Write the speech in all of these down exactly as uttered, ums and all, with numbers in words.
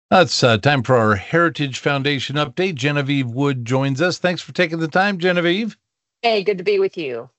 Uh, It's uh, time for our Heritage Foundation update. Genevieve Wood joins us. Thanks for taking the time, Genevieve. Hey, good to be with you.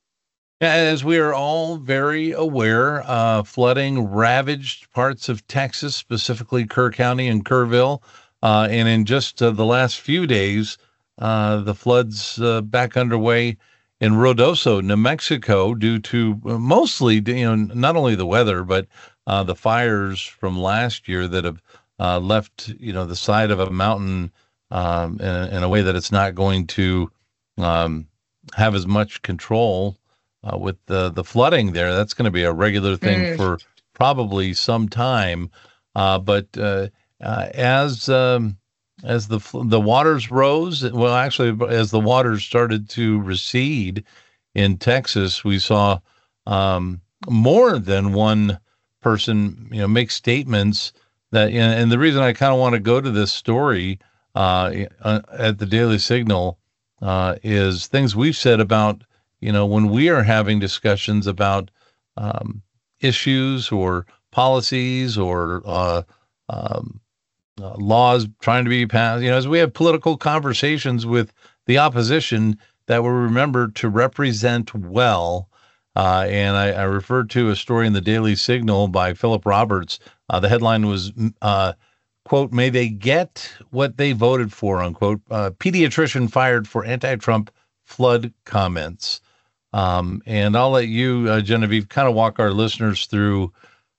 As we are all very aware, uh, flooding ravaged parts of Texas, specifically Kerr County and Kerrville. Uh, and in just uh, the last few days, uh, the floods uh, back underway in Ruidoso, New Mexico, due to uh, mostly, you know, not only the weather, but uh, the fires from last year that have uh, left, you know, the side of a mountain um, in, in a way that it's not going to um, have as much control uh, with the the flooding there. That's going to be a regular thing Mm, for probably some time. Uh, but uh, uh, as um, as the the waters rose, well, actually, as the waters started to recede in Texas, we saw um, more than one person, you know, make statements that. And, and the reason I kind of want to go to this story uh, uh, at the Daily Signal uh, is things we've said about, you know, when we are having discussions about um, issues or policies or uh, um, uh, laws trying to be passed, you know, as we have political conversations with the opposition, that we remember to represent well. Uh, and I, I referred to a story in the Daily Signal by Philip Roberts. Uh, the headline was, uh, quote, may they get what they voted for, unquote. Uh, pediatrician fired for anti-Trump flood comments. Um, and I'll let you, uh, Genevieve, kind of walk our listeners through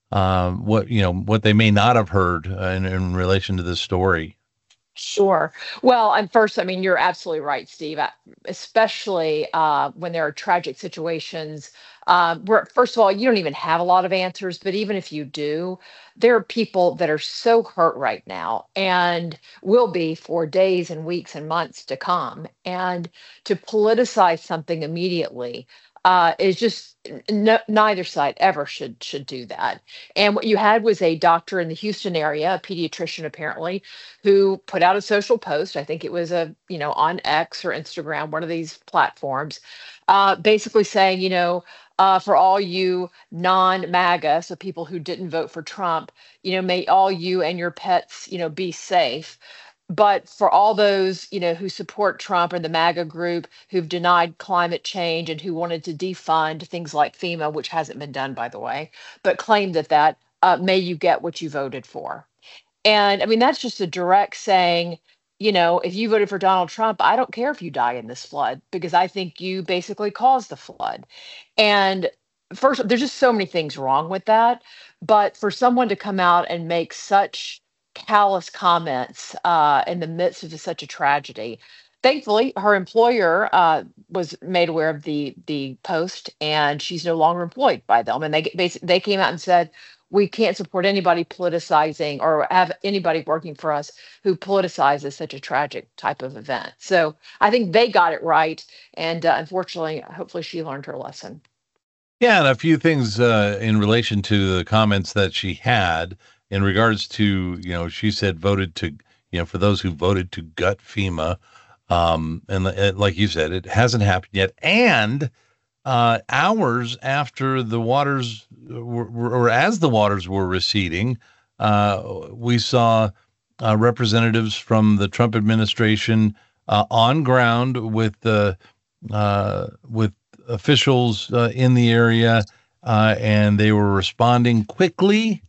um, what you know what they may not have heard uh, in, in relation to this story. sure. Well, and first, I mean, you're absolutely right, Steve. I- Especially uh, when there are tragic situations, um, where, first of all, you don't even have a lot of answers. But even if you do, there are people that are so hurt right now and will be for days and weeks and months to come. And to politicize something immediately uh, is just n- neither side ever should should do that. And what you had was a doctor in the Houston area, a pediatrician apparently, who put out a social post. I think it was a, you know, on X or Instagram, one of these platforms, uh, basically saying, you know, uh, for all you non MAGA, so people who didn't vote for Trump, you know, may all you and your pets, you know, be safe. But for all those, you know, who support Trump and the MAGA group who've denied climate change and who wanted to defund things like FEMA, which hasn't been done, by the way, but claimed that that uh, may you get what you voted for. And I mean, that's just a direct saying, you know, if you voted for Donald Trump, I don't care if you die in this flood because I think you basically caused the flood. And first, there's just so many things wrong with that. But for someone to come out and make such callous comments uh, in the midst of such a tragedy, thankfully, her employer uh, was made aware of the the post, and she's no longer employed by them. And they basically they came out and said, we can't support anybody politicizing or have anybody working for us who politicizes such a tragic type of event. So I think they got it right. And uh, unfortunately, hopefully she learned her lesson. Yeah, and a few things uh, in relation to the comments that she had in regards to, you know, she said voted to, you know, for those who voted to gut FEMA, um, and uh, like you said, it hasn't happened yet, and uh, hours after the waters were, were, or as the waters were receding, uh, we saw uh, representatives from the Trump administration uh, on ground with the uh, with officials uh, in the area, uh, and they were responding quickly.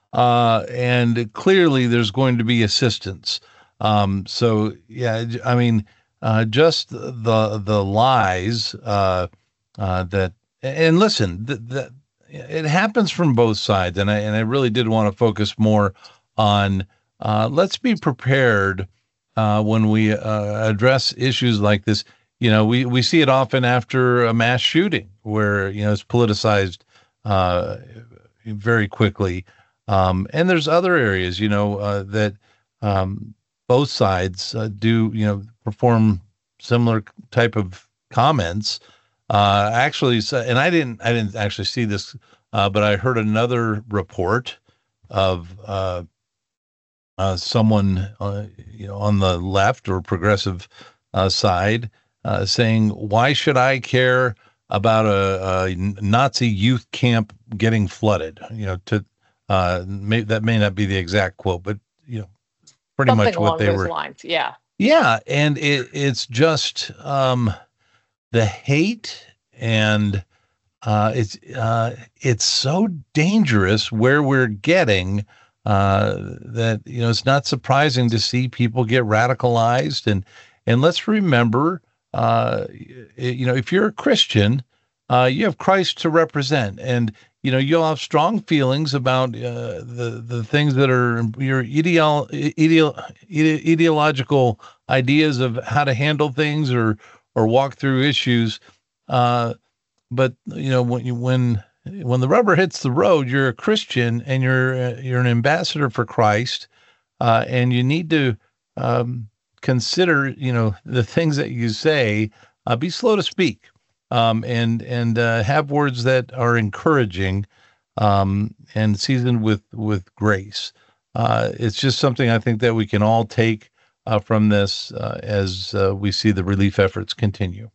Uh, and clearly, there's going to be assistance. Um, so, yeah, I mean, uh, just the the lies uh, uh, that and listen, th- that it happens from both sides, and I and I really did want to focus more on uh, let's be prepared uh, when we uh, address issues like this. You know, we we see it often after a mass shooting where you know it's politicized uh, very quickly, um, and there's other areas you know uh, that um, both sides uh, do you know perform similar type of comments uh, actually, so, and I didn't, I didn't actually see this, uh, but I heard another report of uh, uh, someone, uh, you know, on the left or progressive uh, side, uh, saying, "Why should I care about a, a Nazi youth camp getting flooded?" You know, to uh, may, that may not be the exact quote, but you know, pretty Something much what along they those were. lines. Yeah. Yeah, and it, it's just um, the hate and uh, it's uh, it's so dangerous where we're getting uh, that you know it's not surprising to see people get radicalized and and let's remember uh, you know if you're a Christian, uh, you have Christ to represent and you know you'll have strong feelings about uh, the the things that are your ideal, ideal ideological ideas of how to handle things or or walk through issues. Uh, but you know when you when when the rubber hits the road, you're a Christian and you're uh, you're an ambassador for Christ, uh, and you need to um, consider you know the things that you say. Uh, be slow to speak, um, and and uh, have words that are encouraging um, and seasoned with with grace. Uh, it's just something I think that we can all take uh, from this uh, as uh, we see the relief efforts continue.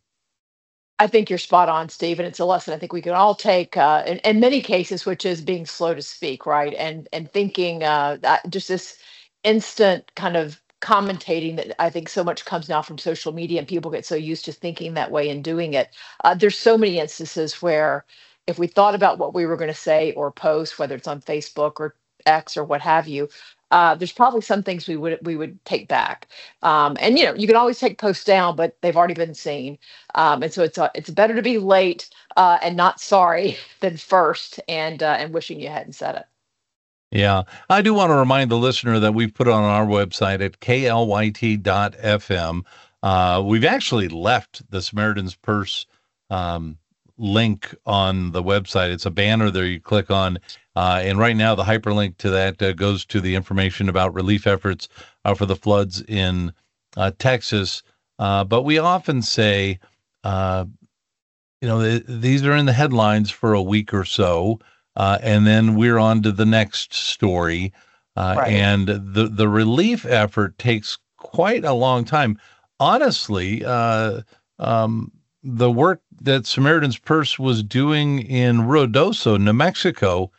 I think you're spot on, Steve, and it's a lesson I think we can all take uh, in, in many cases, which is being slow to speak, right? And and thinking uh, that just this instant kind of commentating that I think so much comes now from social media, and people get so used to thinking that way and doing it. Uh, there's so many instances where if we thought about what we were going to say or post, whether it's on Facebook or X or what have you, uh, there's probably some things we would we would take back. Um, and you know, you can always take posts down, but they've already been seen. Um, and so it's uh, it's better to be late uh, and not sorry than first and uh, and wishing you hadn't said it. Yeah, I do want to remind the listener that we've put on our website at k l y t dot f m. Uh, we've actually left the Samaritan's Purse um, link on the website. It's a banner there you click on. Uh, and right now, the hyperlink to that uh, goes to the information about relief efforts uh, for the floods in uh, Texas. Uh, but we often say, uh, you know, th- these are in the headlines for a week or so, uh, and then we're on to the next story. Uh, Right. and the the relief effort takes quite a long time. Honestly, uh, um, the work that Samaritan's Purse was doing in Ruidoso, New Mexico,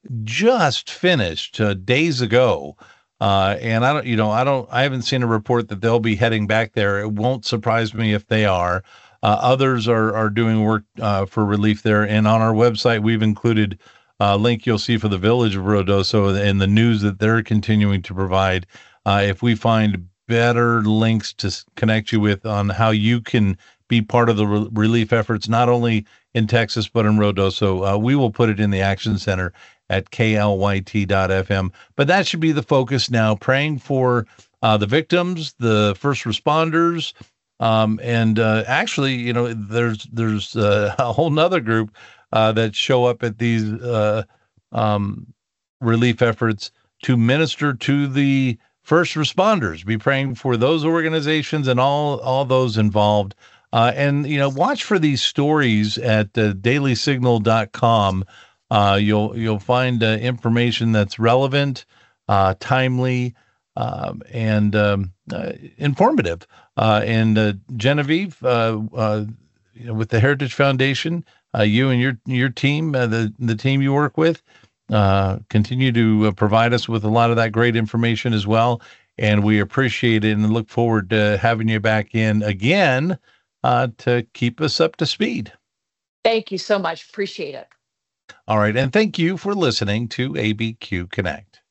just finished uh, days ago. Uh, and I don't, you know, I don't, I haven't seen a report that they'll be heading back there. It won't surprise me if they are. Uh, others are are doing work uh, for relief there. And on our website, we've included a link you'll see for the village of Ruidoso and the news that they're continuing to provide. Uh, if we find better links to s- connect you with on how you can be part of the re- relief efforts, not only in Texas, but in Ruidoso, uh, we will put it in the Action Center at k l y t dot f m. But that should be the focus now, praying for uh, the victims, the first responders, um, and uh, actually, you know, there's there's uh, a whole nother group uh, that show up at these uh, um, relief efforts to minister to the first responders. Be praying for those organizations and all all those involved. Uh, and you know, watch for these stories at uh, daily signal dot com. Uh, you'll you'll find uh, information that's relevant, uh, timely, um, and um, uh, informative. Uh, and uh, Genevieve, uh, uh, you know, with the Heritage Foundation, uh, you and your your team, uh, the the team you work with, uh, continue to uh, provide us with a lot of that great information as well. And we appreciate it and look forward to having you back in again uh, to keep us up to speed. Thank you so much. Appreciate it. All right. And thank you for listening to A B Q Connect.